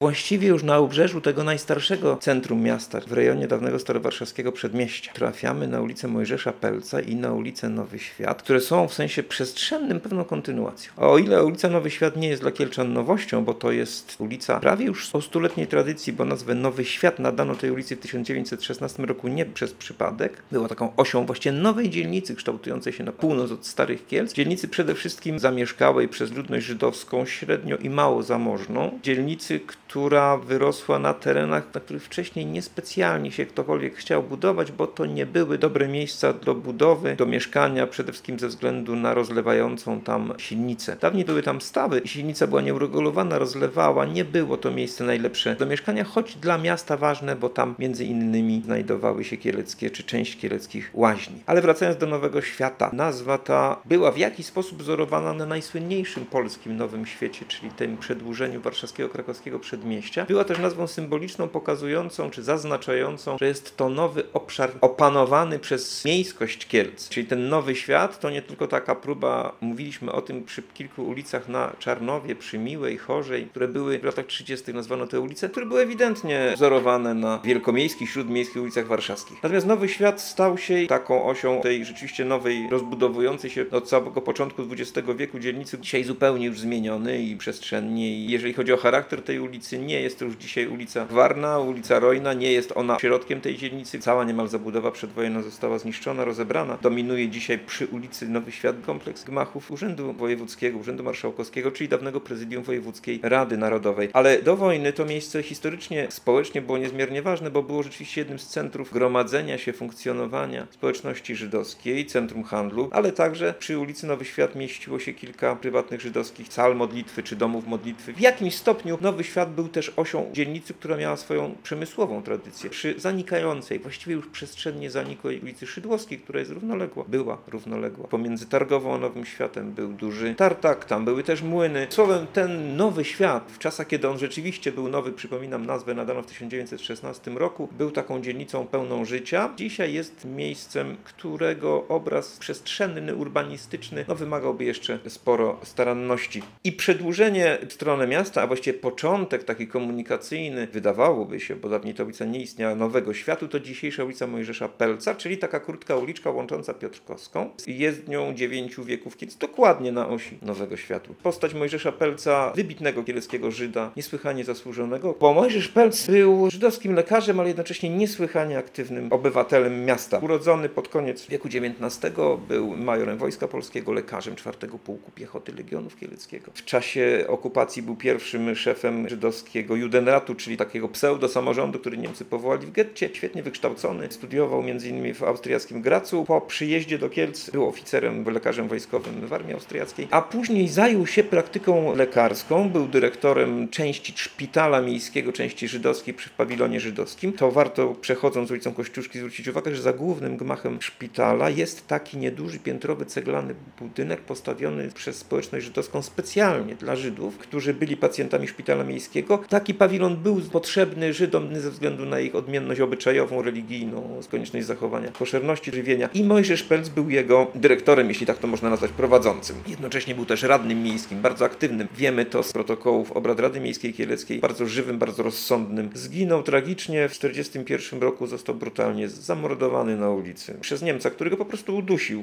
Właściwie już na obrzeżu tego najstarszego centrum miasta, w rejonie dawnego starowarszawskiego Przedmieścia, trafiamy na ulicę Mojżesza Pelca i na ulicę Nowy Świat, które są w sensie przestrzennym pewną kontynuacją. A o ile ulica Nowy Świat nie jest dla Kielczan nowością, bo to jest ulica prawie już o stuletniej tradycji, bo nazwę Nowy Świat nadano tej ulicy w 1916 roku nie przez przypadek. Była taką osią właściwie nowej dzielnicy kształtującej się na północ od Starych Kielc. Dzielnicy przede wszystkim zamieszkałej przez ludność żydowską, średnio i mało zamożną. Dzielnicy, która wyrosła na terenach, na których wcześniej niespecjalnie się ktokolwiek chciał budować, bo to nie były dobre miejsca do budowy, do mieszkania, przede wszystkim ze względu na rozlewającą tam silnicę. Dawniej były tam stawy, silnica była nieuregulowana, rozlewała, nie było to miejsce najlepsze do mieszkania, choć dla miasta ważne, bo tam między innymi znajdowały się kieleckie, czy część kieleckich łaźni. Ale wracając do Nowego Świata, nazwa ta była w jakiś sposób wzorowana na najsłynniejszym polskim Nowym Świecie, czyli tym przedłużeniu warszawskiego, krakowskiego Przedmieścia. Była też nazwą symboliczną, pokazującą, czy zaznaczającą, że jest to nowy obszar opanowany przez miejskość Kielc. Czyli ten Nowy Świat to nie tylko taka próba, mówiliśmy o tym przy kilku ulicach na Czarnowie, przy Miłej, Chorzej, które były w latach 30. nazwano te ulice, które były ewidentnie wzorowane na wielkomiejskich, śródmiejskich ulicach warszawskich. Natomiast Nowy Świat stał się taką osią tej rzeczywiście nowej, rozbudowującej się od samego początku XX wieku dzielnicy, dzisiaj zupełnie już zmieniony i przestrzennie. I jeżeli chodzi o charakter tej ulicy, nie jest to już dzisiaj ulica Gwarna, ulica Rojna, nie jest ona środkiem tej dzielnicy. Cała niemal zabudowa przedwojenna została zniszczona, rozebrana. Dominuje dzisiaj przy ulicy Nowy Świat kompleks gmachów Urzędu Wojewódzkiego, Urzędu Marszałkowskiego, czyli dawnego Prezydium Wojewódzkiej Rady Narodowej. Ale do wojny to miejsce historycznie, społecznie było niezmiernie ważne, bo było rzeczywiście jednym z centrów gromadzenia się, funkcjonowania społeczności żydowskiej, centrum handlu, ale także przy ulicy Nowy Świat mieściło się kilka prywatnych żydowskich sal modlitwy czy domów modlitwy. W jakimś stopniu Nowy Świat był też osią dzielnicy, która miała swoją przemysłową tradycję. Przy zanikającej, właściwie już przestrzennie zanikłej ulicy Szydłowskiej, która jest równoległa, była równoległa. Pomiędzy Targową a Nowym Światem był duży tartak, tam były też młyny. Słowem, ten Nowy Świat, w czasach, kiedy on rzeczywiście był nowy, przypominam, nazwę nadano w 1916 roku, był taką dzielnicą pełną życia. Dzisiaj jest miejscem, którego obraz przestrzenny, urbanistyczny, wymagałby jeszcze sporo staranności. I przedłużenie w stronę miasta, a właściwie początek taki komunikacyjny, wydawałoby się, bo dawniej ta ulica nie istniała, Nowego Światu, to dzisiejsza ulica Mojżesza Pelca, czyli taka krótka uliczka łącząca Piotrkowską z jezdnią 9 wieków Kielc, dokładnie na osi Nowego Światu. Postać Mojżesza Pelca, wybitnego kieleckiego Żyda, niesłychanie zasłużonego, bo Mojżesz Pelc był żydowskim lekarzem, ale jednocześnie niesłychanie aktywnym obywatelem miasta. Urodzony pod koniec wieku XIX, był majorem Wojska Polskiego, lekarzem 4. Pułku Piechoty Legionów Kieleckiego. W czasie okupacji był pierwszym szefem żydowskiego Judenratu, czyli takiego pseudo-samorządu, który Niemcy powołali w getcie. Świetnie wykształcony, studiował m.in. w austriackim Gracu. Po przyjeździe do Kielc był oficerem, lekarzem wojskowym w armii austriackiej, a później zajął się praktyką lekarską. Był dyrektorem części szpitala miejskiego, części żydowskiej przy pawilonie żydowskim. To warto, przechodząc ulicą Kościuszki, zwrócić uwagę, że za głównym gmachem szpitala jest taki nieduży, piętrowy, ceglany budynek postawiony przez społeczność żydowską specjalnie dla Żydów, którzy byli pacjentami szpitala miejskiego. Taki pawilon był potrzebny Żydom ze względu na ich odmienność obyczajową, religijną, konieczność zachowania koszerności żywienia. I Mojżesz Pelc był jego dyrektorem, jeśli tak to można nazwać, prowadzącym. Jednocześnie był też radnym miejskim, bardzo aktywnym. Wiemy to z protokołów obrad Rady Miejskiej Kieleckiej. Bardzo żywym, bardzo rozsądnym. Zginął tragicznie w 1941 roku, został brutalnie zamordowany na ulicy przez Niemca, który go po prostu udusił.